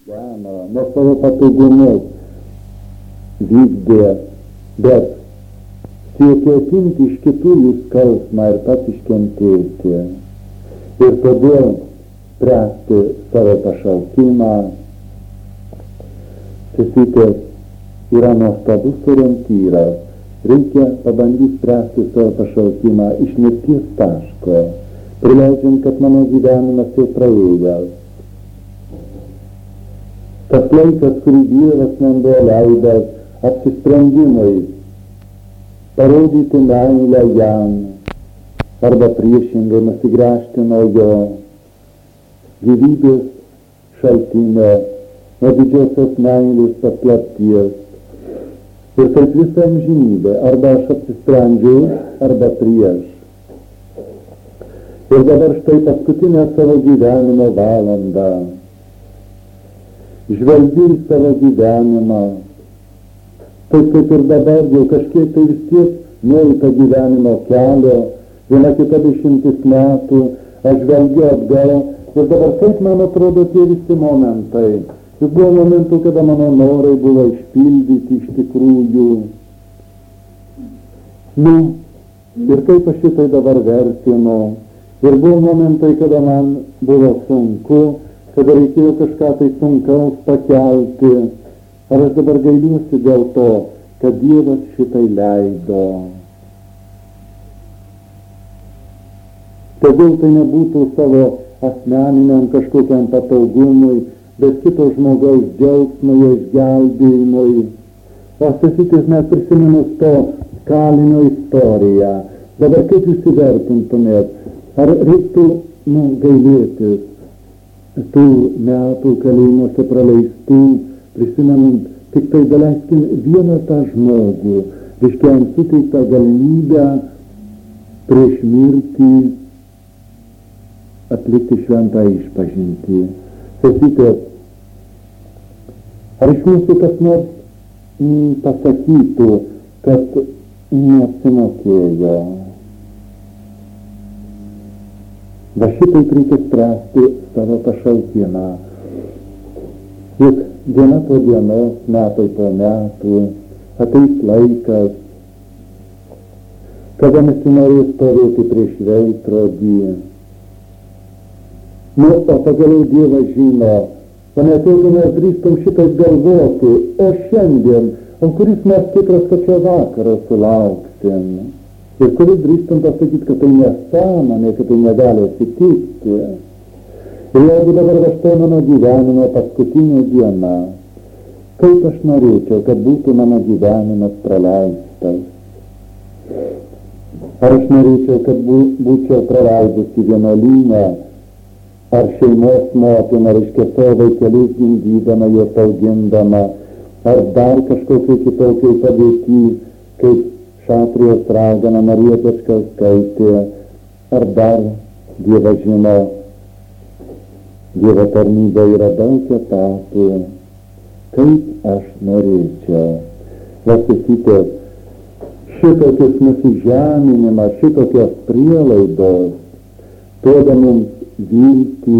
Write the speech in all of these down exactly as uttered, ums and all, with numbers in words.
gyveno, ne savo patogumus vykdė, bet siekė atimti iš kitų jų skausmą ir pats iškentėti. Ir todėl spręsti savo pašaukimą. Sesutės yra nuostabus orientyras. Reikia pabandyti spręsti savo pašaukimą iš mirties taško, prileidžiant, kad mano gyvenimas jau praėjęs. Tas laikas, kurį Dievas man buvo leidęs apsisprendimui, parodyti meilę jam, arba priešingai nusigręžti nuo jo gyvybės šaltinio, nuo didžiosios meilės paslapties. Ir taip visą amžinybę, arba aš apsisprendžiu, arba prieš. Ir dabar štai paskutinę savo gyvenimo valandą žvelgiu į savo gyvenimą, taip kaip ir dabar jau kažkiek tai vis tiek nueita gyvenimo kelio, viena kita dešimtis metų, aš žvelgiu atgal ir dabar kaip man atrodo tie visi momentai. Juk buvo momentų, kada mano norai buvo išpildyti iš tikrųjų. Nu, ir kaip aš šitai dabar vertinu. Ir buvo momentai, kada man buvo sunku, kada reikėjo kažką tai sunkaus pakelti. Ar aš dabar gailiuosi dėl to, kad Dievas šitai leido. Tegul tai nebūtų savo asmeniniam kažkokiam patogumui, bet kito žmogaus džiaugsmui, išgelbėjimui. O sesutės, mes prisiminus to kalinio istoriją. Dabar kaip jūs įvertintumėt? Ar reiktų, nu, gailėtis tų metų kalėjimuose praleistų, prisimenant, tik tai daleiskim vieną tą žmogų, reiškia jam suteiktą galimybę prieš mirtį atlikti šventą išpažintį. Sesutės, ar iš mūsų kas nors mm, pasakytų, kad neapsimokėjo? Va šitaip reikia spręsti savo pašaukimą. Juk diena po dienos, metai po metų, ateis laikas, kada nesinorės stovėti prieš veidrodį. Nu, o pagaliau Dievas žino, o net jeigu mes drįstum šitais galvoti, o šiandien, o kuris mes tikras, kad čia vakarą sulauksim. Ir kuris drįstum pasakyti, kad tai nesąmonė, kad tai negali atsitikti. Ir jeigu dabar va štai mano gyvenimo paskutinė diena, kaip aš norėčiau, kad būtų mano gyvenimas praleistas. Ar aš norėčiau, kad būčiau praleidusi vienuolynę, ar šeimos motina, reiškia savo vaikelius gimdydama, juos augindama, ar dar kažkokiai kitokiai padėti, kaip Šatrijos ragana Marija Pečkauskaitė, ar dar Dievas žino, Dievo tarnyba yra daug etapų, kaip aš norėčiau. Vasisitės, šitokius nusižeminimas, šitokios prielaidos, duoda mums viltį.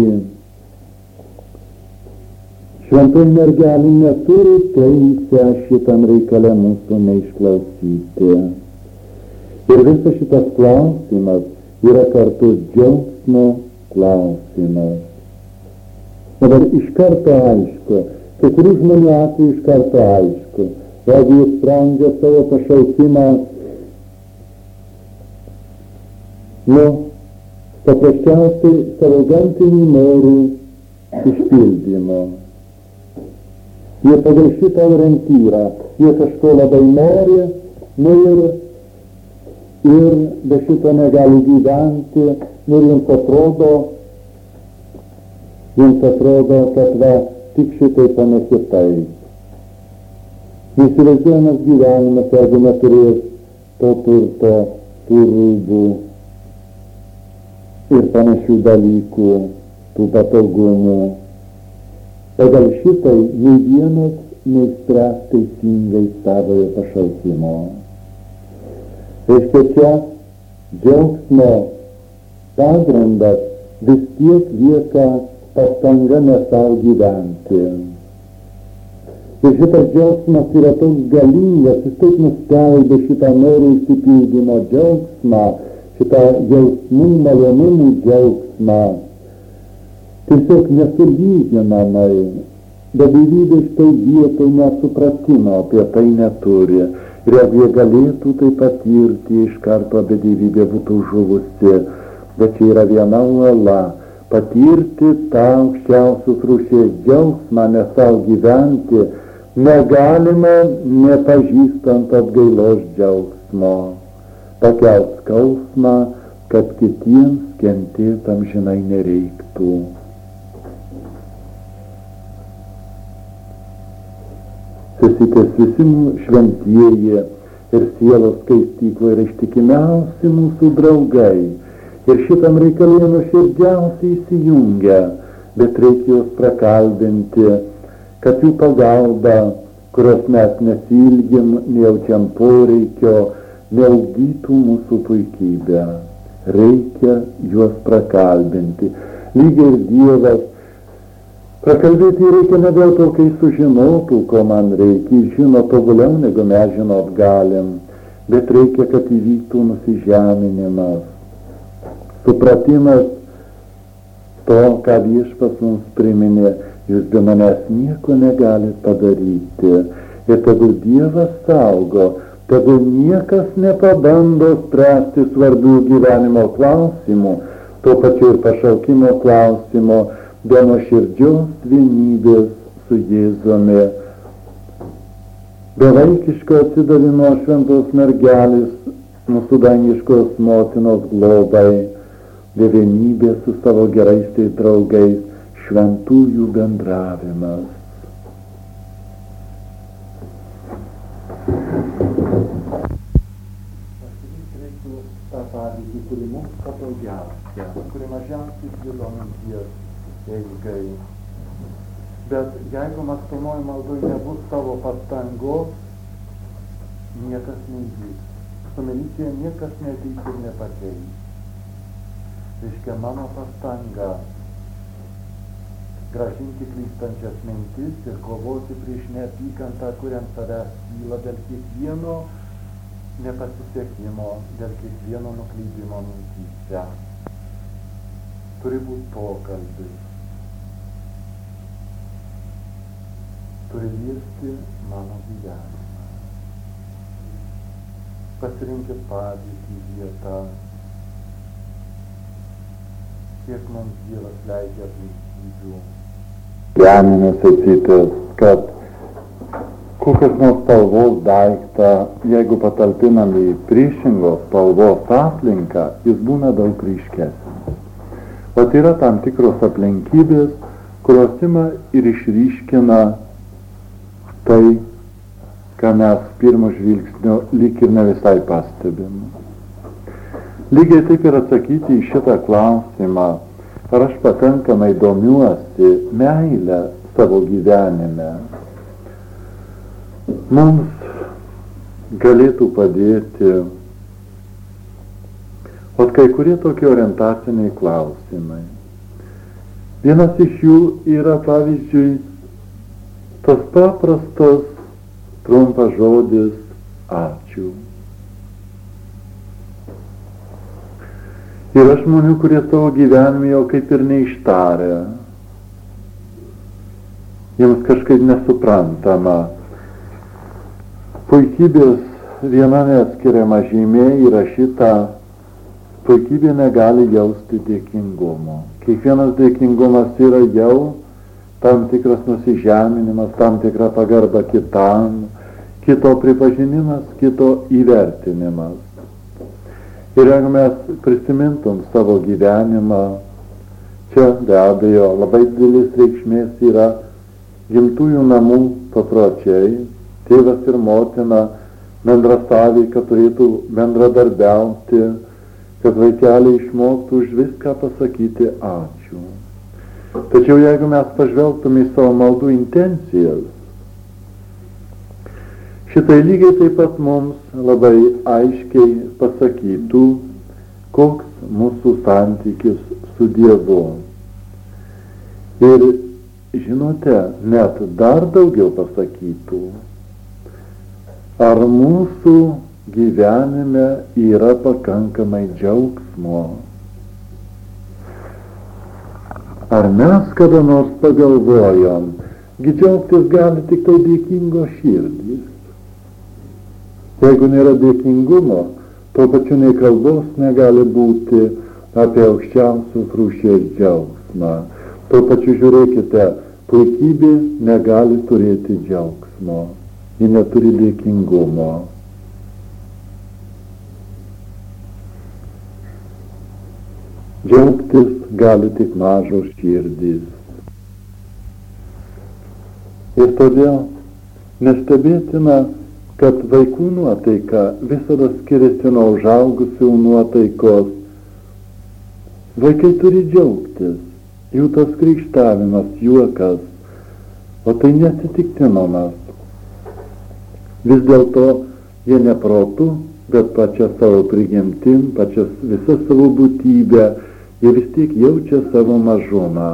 Šventoji mergelė neturi teisę šitam reikale mūsų neišklausyti. Ir visas šitas klausimas yra kartu džiaugsmo klausimas. Dabar iš karto aišku, kai kurių žmonių atveju iš karto aišku, jeigu jis sprendžia savo pašaukimą, nu, paprasčiausiai savo gamtinių norų išpildymo. Jie pagal šitą orientyrą, jie kažko labai nori, nu ir, ir be šito negali gyventi, nu ir jums atrodo, jums atrodo, kad va, tik šitai panašiai. Įsivaizduojamas gyvenimas, jeigu neturės to turto, tų rūbų ir panašių dalykų, tų patogumų. O gal šitai nei vienas neįspręs teisingai savojo pašaukimo. Reiškia, čia džiaugsmo pagrindas vis tiek lieka pastanga ne savo gyventi. Ir šitas džiaugsmas yra toks galingas, jis taip nustelbė šitą norų išsipildymo džiaugsmą, šitą jausmų, malonumų džiaugsmą. Tiesiog nesulyginamai, bet gyvybė štai vietoj nesupratimo apie tai neturi. Ir jeigu jie galėtų tai patirti, iš karto be gyvybė būtų žuvusi. Bet čia yra viena uola, patirti tą aukščiausios rūšies džiaugsmą, nes savo gyventi negalima nepažįstant atgailos džiaugsmo. Pakelt skausmą, kad kitiems kentėt amžinai nereiktų. Susitės visi šventieji ir sielos skaistyklo yra ištikimiausi mūsų draugai. Ir šitam reikalėje nuoširdžiausiai įsijungia, bet reikia juos prakalbinti, kad jų pagalba, kurios mes nesilgim, nejaučiam poreikio, neaugytų mūsų puikybę. Reikia juos prakalbinti. Lygiai ir Dievas. Prakalbėti reikia ne dėl to, kai sužinotų, ko man reikia, žino tobuliau, negu mes žinot galim, bet reikia, kad įvyktų nusižeminimas. Supratimas to, ką Viešpats mums priminė, jūs be manęs nieko negalit padaryti. Ir tegul Dievas saugo, tegul niekas nepabando spręsti svarbių gyvenimo klausimų, tuo pačiu ir pašaukimo klausimo, dėl nuoširdžios vienybės su Jėzumi. Bevaikiško atsidavimo šventos mergelės, mūsų dangiškos motinos globai, be vienybės su savo geraisiais draugais, šventųjų bendravimas. Pasirinkti reiktų tą pavyzdį, kuri mums patogiausia, kuri mažiausiai gydo minties ilgai. Bet jeigu mąstomoji maldoj nebus tavo pastangos, niekas neįvyks. Su milicija niekas nevyks ir nepakeis. Reiškia mano pastanga gražinti klystančias mintis ir kovoti prieš neapykantą, kuriam savęs kyla dėl kiekvieno nepasisekimo, dėl kiekvieno nuklydimo mintyse. Turi būti pokalbis. Turi liesti mano gyvenimą. Pasirinkit padėtį, vietą, kiek mums Dievas leidžia aplinkybių. Gyvenime sakytis, kad kokios nors spalvos daiktą, jeigu patalpinam į priešingos spalvos aplinką, jis būna daug ryškesnis. O tai yra tam tikros aplinkybės, kurios ima ir išryškina tai, ką mes pirmo žvilgsnio lyg ir ne visai pastebim. Lygiai taip ir atsakyti į šitą klausimą, ar aš pakankamai domiuosi meilę savo gyvenime, mums galėtų padėti o kai kurie tokie orientaciniai klausimai. Vienas iš jų yra, pavyzdžiui, tas paprastas trumpas žodis ačiū. Yra žmonių, kurie savo gyvenime jau kaip ir neištarė. Jiems kažkaip nesuprantama. Puikybės viena neatskiriama žymė įrašyta, puikybė negali jausti dėkingumo. Kiekvienas dėkingumas yra jau tam tikras nusižeminimas, tam tikra pagarba kitam, kito pripažinimas, kito įvertinimas. Ir jeigu mes prisimintum savo gyvenimą, čia be abejo labai didelis reikšmės yra gimtųjų namų papročiai, tėvas ir motina bendra sąveika turėtų bendradarbiauti, kad vaikeliai išmoktų už viską pasakyti ačiū. Tačiau jeigu mes pažvelgtume į savo maldų intencijas, šitai lygiai taip pat mums labai aiškiai pasakytų, koks mūsų santykis su Dievu. Ir žinote, net dar daugiau pasakytų. Ar mūsų gyvenime yra pakankamai džiaugsmo? Ar mes kada nors pagalvojom, gi džiaugtis gali tik tai dėkingos širdys. Jeigu nėra dėkingumo, tuo pačiu nei kalbos negali būti apie aukščiausios rūšies džiaugsmą. Tuo pačiu žiūrėkite, puikybė negali turėti džiaugsmo, ji neturi dėkingumo. Džiaugtis gali tik mažos širdys. Ir todėl nestebėtina, kad vaikų nuotaika visada skiriasi nuo užaugusių nuotaikos. Vaikai turi džiaugtis, jų tas krikštavimas, juokas, o tai neatsitiktinumas. Vis dėlto jie ne protu, bet pačia savo prigimtim, pačia visą savo būtybę, jie vis tiek jaučia savo mažumą.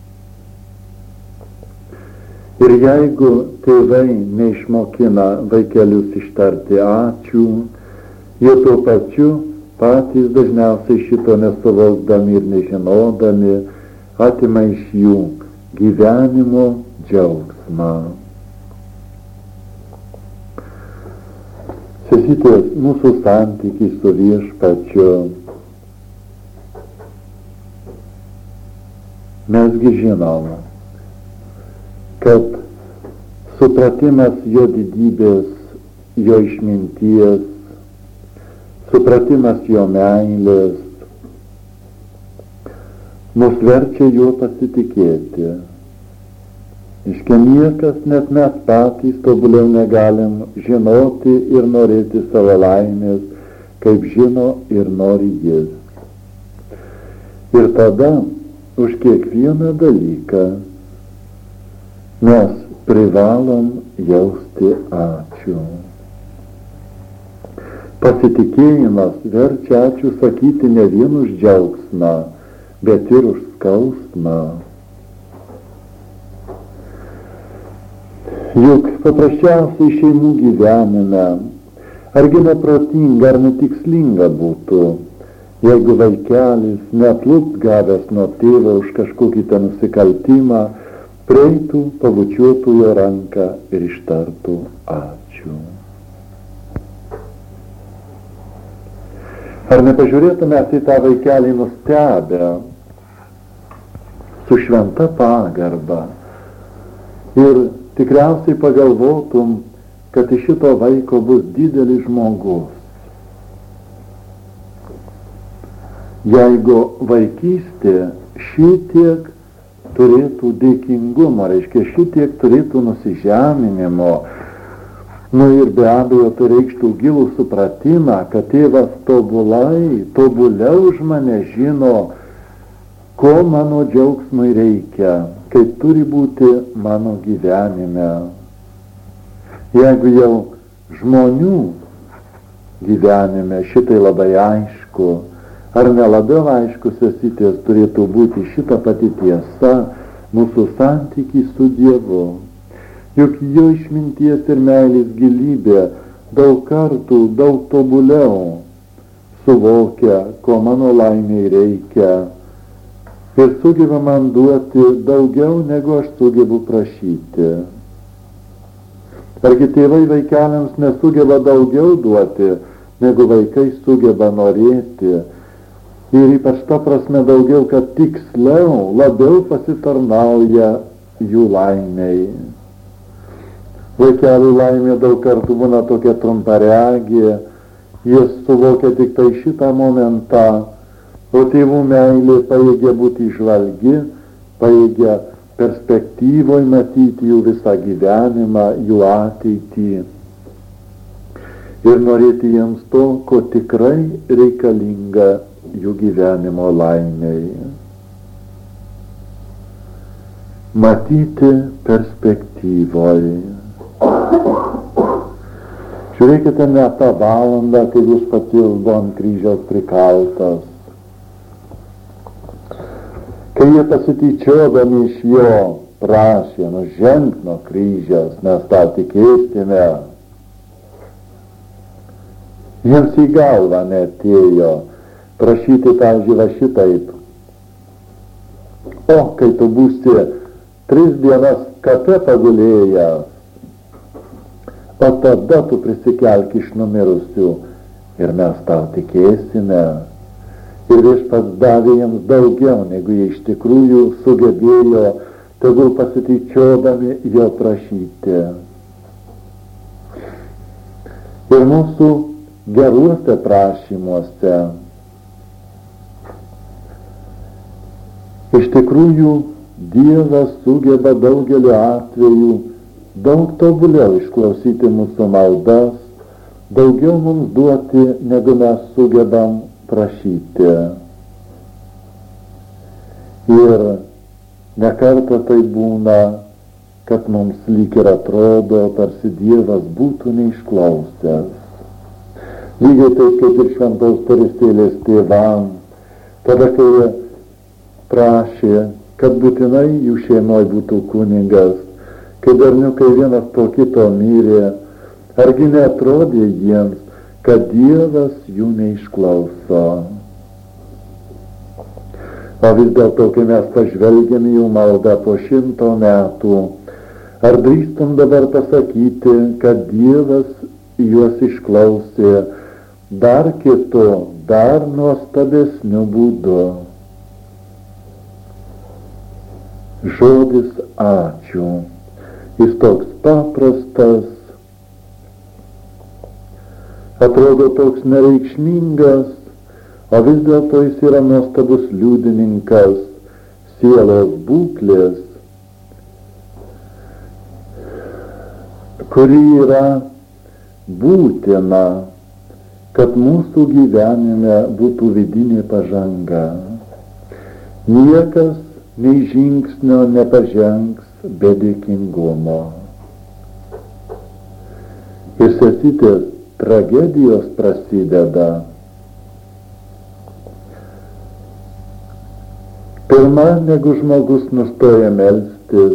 Ir jeigu tėvai neišmokina vaikelius ištarti ačiū, jie tuo pačiu patys dažniausiai šito nesuvokdami ir nežinodami atima iš jų gyvenimo džiaugsmą. Sesitės, mūsų santykiai su Viešpačiu. Mesgi žinome, kad supratimas jo didybės, jo išminties, supratimas jo meilės mus verčia juo pasitikėti. Iškia niekas, net mes patys tobuliau negalim žinoti ir norėti savo laimės, kaip žino ir nori jis. Ir tada už kiekvieną dalyką mes privalom jausti ačiū. Pasitikėjimas verčia ačiū sakyti ne vien už džiaugsmą, bet ir už skausmą. Juk paprasčiausiai šeimų gyvenime, argi neprotinga ar netikslinga būtų, jeigu vaikelis neatlupt gavęs nuo tėvo už kažkokį tą nusikaltimą, prieitų, pabučiuotų jo ranką ir ištartų ačiū. Ar nepažiūrėtume į tą vaikelį nustebę, su šventa pagarba, ir tikriausiai pagalvotum, kad iš šito vaiko bus didelis žmogus. Jeigu vaikystė šitiek turėtų dėkingumo, reiškia šitiek turėtų nusižeminimo, nu ir be abejo tai reikštų gilų supratimą, kad tėvas tobulai, tobuliau už mane žino, ko mano džiaugsmui reikia, kaip turi būti mano gyvenime. Jeigu jau žmonių gyvenime šitai labai aišku, ar nelabiau aiškus esitės turėtų būti šita pati tiesa mūsų santykiai su Dievu. Juk jo išminties ir meilės gilybė daug kartų, daug tobuliau suvokia, ko mano laimiai reikia, ir sugeba man duoti daugiau, negu aš sugebu prašyti. Argi tėvai vaikeliams nesugeba daugiau duoti, negu vaikai sugeba norėti, ir ypač ta prasme daugiau, kad tiksliau, labiau pasitarnauja jų laimiai. Vaikelių laimė daug kartų būna tokia trumparegė, jis suvokia tik tai šitą momentą, o tėvų meilė pajėgia būti žvalgi, pajėgia perspektyvoje matyti jų visą gyvenimą, jų ateitį ir norėti jiems to, ko tikrai reikalinga jų gyvenimo laimiai. Matyti perspektyvoje. Žiūrėkite net tą valandą, kai jūs patys buvo ant kryžiaus prikaltas. Kai jie pasityčiodami iš jo prašė nužengti nuo kryžiaus, mes tą tikėsime. Jiems į galvą neatėjo prašyti, pavyzdžiui, va šitaip. O, kai tu būsi tris dienas kape pagulėjęs, o tada tu prisikelk iš numirusių ir mes tau tikėsime. Ir viešpats davė jiems daugiau, negu jie iš tikrųjų sugebėjo, tegul pasityčiodami jo prašyti. Ir mūsų geruose prašymuose iš tikrųjų Dievas sugeba daugeliu atveju daug tobuliau išklausyti mūsų maldas, daugiau mums duoti, negu mes sugebam prašyti. Ir nekartą tai būna, kad mums lyg ir atrodo, tarsi Dievas būtų neišklausęs. Lygiai taip kaip ir šventos Teresėlės tėvam, tada kai prašė, kad būtinai jų šeimoje būtų kunigas, kai berniukai vienas po kito mirė, argi neatrodė jiems, kad Dievas jų neišklauso. O vis dėlto, kai mes pažvelgiame jų maldą po šimto metų, ar drįstum dabar pasakyti, kad Dievas juos išklausė dar kitu, dar nuostabesniu būdu? Žodis ačiū. Jis toks paprastas, atrodo toks nereikšmingas, o vis dėlto jis yra nuostabus liudininkas sielos būklės, kuri yra būtina, kad mūsų gyvenime būtų vidinė pažanga. Niekas nei žingsnio nepažengs be dėkingumo. Ir sesytės tragedijos prasideda. Pirma, negu žmogus nustoja melstis,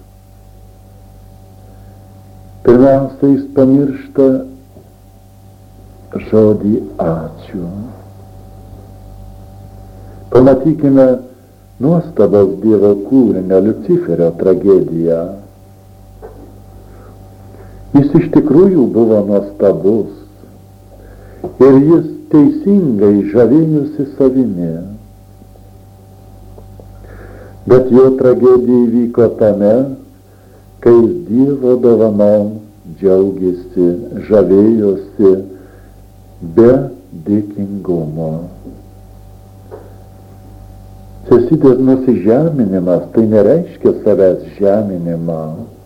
pirmiausia, jis pamiršta žodį ačiū. Pamatykime nuostabaus Dievo kūrinio Liuciferio tragediją. Jis iš tikrųjų buvo nuostabus ir jis teisingai žavėjosi savimi. Bet jo tragedija įvyko tame, kai jis Dievo dovanom džiaugėsi, žavėjosi be dėkingumo. Sesytės nusižeminimas tai nereiškia savęs žeminimą.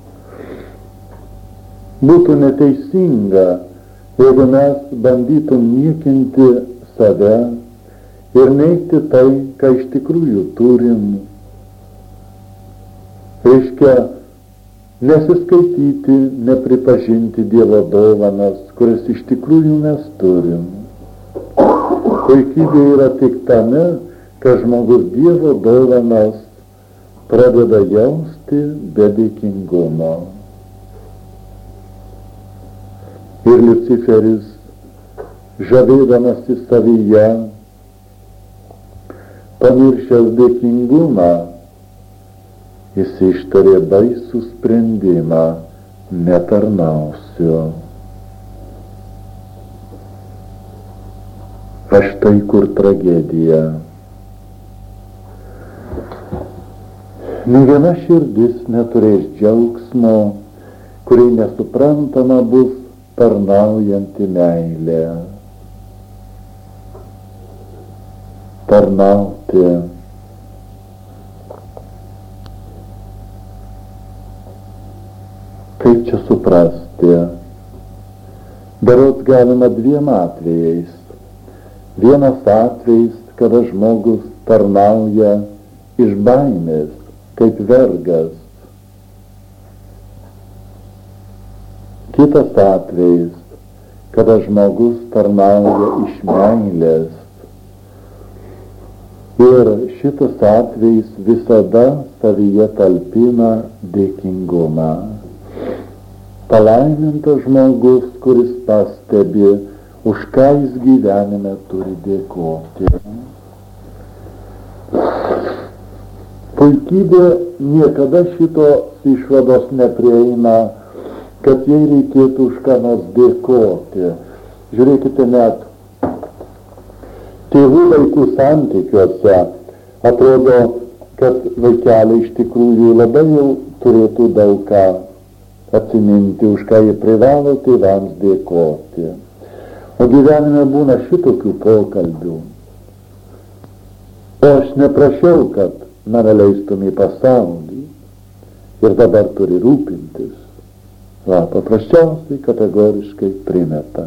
Būtų neteisinga, jeigu mes bandytum niekinti save ir neigti tai, ką iš tikrųjų turim. Reiškia nesiskaityti, nepripažinti Dievo dovanas, kurias iš tikrųjų mes turim. Puikybė yra tik tame, kad žmogus Dievo dovanas pradeda jausti be dėkingumo. Ir Liuciferis, žavėdamasi savyje, pamiršęs dėkingumą, jis ištarė baisų sprendimą: netarnausiu. Aš tai kur tragedija. Nė viena širdis neturės džiaugsmo, kuriai nesuprantama bus tarnaujanti meilė. Tarnauti. Kaip čia suprasti? Berods galima dviem atvejais. Vienas atvejis, kada žmogus tarnauja iš baimės, kaip vergas. Kitas atvejis, kada žmogus tarnauja iš meilės. Ir šitas atvejis visada savyje talpina dėkingumą. Palaimintas žmogus, kuris pastebi, už ką jis gyvenime turi dėkoti. Puikybė niekada šitos išvados neprieina, kad jai reikėtų už ką nors dėkoti. Žiūrėkite, net tėvų vaikų santykiuose atrodo, kad vaikeliai iš tikrųjų labai jau turėtų daug ką atsiminti, už ką jie privalo tėvams dėkoti. O gyvenime būna šitokių pokalbių. O aš neprašiau, kad mane leistum į pasaulį ir dabar turi rūpintis. Va, paprasčiausiai kategoriškai primeta.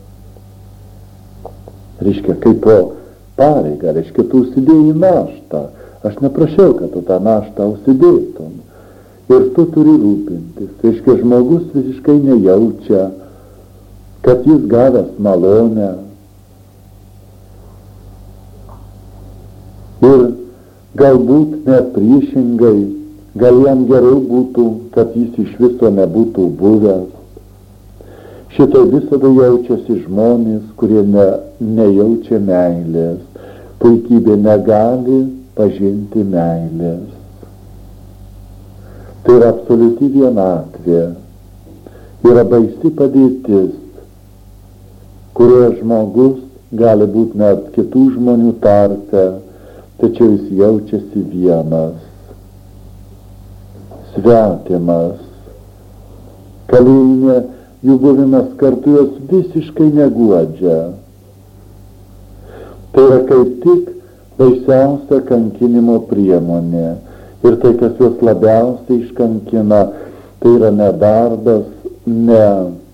Reiškia, kaip po pareigą, reiškia, tu užsidėjai naštą. Aš neprašiau, kad tu tą naštą užsidėtum. Ir tu turi rūpintis. Reiškia, žmogus visiškai nejaučia, kad jis gavęs malonę. Ir galbūt net priešingai, gal jam geriau būtų, kad jis iš viso nebūtų buvęs. Šitai visada jaučiasi žmonės, kurie ne, nejaučia meilės. Puikybė negali pažinti meilės. Tai yra absoliuti vienatvė. Yra baisi padėtis, kurioje žmogus gali būti net kitų žmonių tarpe, tačiau jis jaučiasi vienas, svetimas. Kalėjime jų buvimas kartu jos visiškai neguodžia. Tai yra kaip tik baisiausia kankinimo priemonė. Ir tai, kas juos labiausiai iškankina, tai yra ne darbas, ne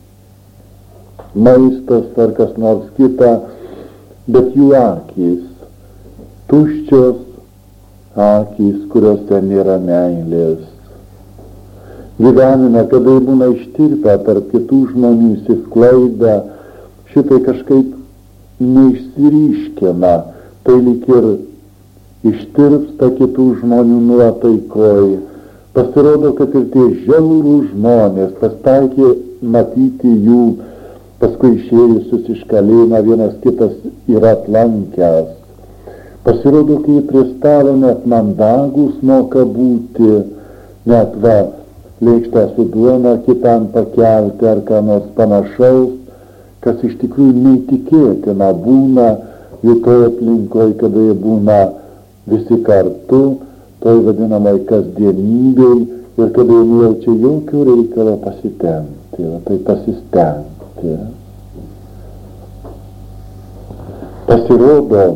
maistas ar kas nors kita, bet jų akys, tuščios akys, kuriuose nėra meilės. Gyvenime, kada jie būna ištirpę tarp kitų žmonių įsisklaidę, šitai kažkaip neišsiryškina, tai lyg ir ištirpsta kitų žmonių nuotaikoj. Pasirodo, kad ir tie žiaurų žmonės, pasitaikė matyti jų, paskui išėjusius iš kalėjimo, vienas kitas yra atlankęs. Pasirodo, kai prie stalo net mandagus moka būti, net va, lėkštę su duona kitam pakelti ar ką nors panašaus, kas iš tikrųjų neįtikėtina būna jų toje aplinkoje, kada jie būna visi kartu, toj vadinamai kasdienybei ir kada jie nejaučia jokių reikalo pasitempti, tai pasistengti. Pasirodo,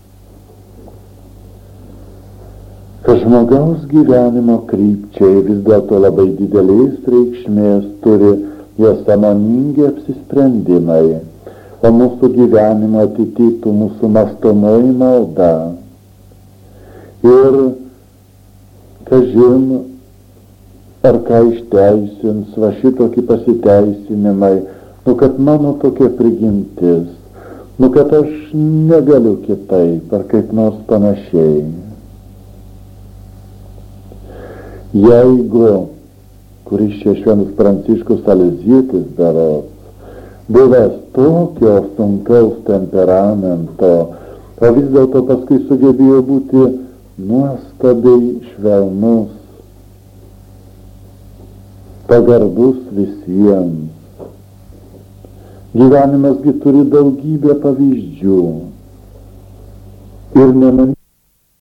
kad žmogaus gyvenimo krypčiai vis dėlto labai didelės reikšmės turi jo sąmoningi apsisprendimai, o mūsų gyvenimo atitiktų mūsų mąstomoji malda. Ir, kažin, ar ką išteisins, va šitokį pasiteisinimai, nu kad mano tokia prigimtis, nu kad aš negaliu kitaip, ar kaip nors panašiai. Jeigu, kuris čia Šventas Pranciškus Salezietis berods, buvęs tokio sunkaus temperamento, o vis dėlto paskui sugebėjo būti nuostabiai švelnus, pagarbus visiems. Gyvenimasgi turi daugybę pavyzdžių. Ir nemanyti,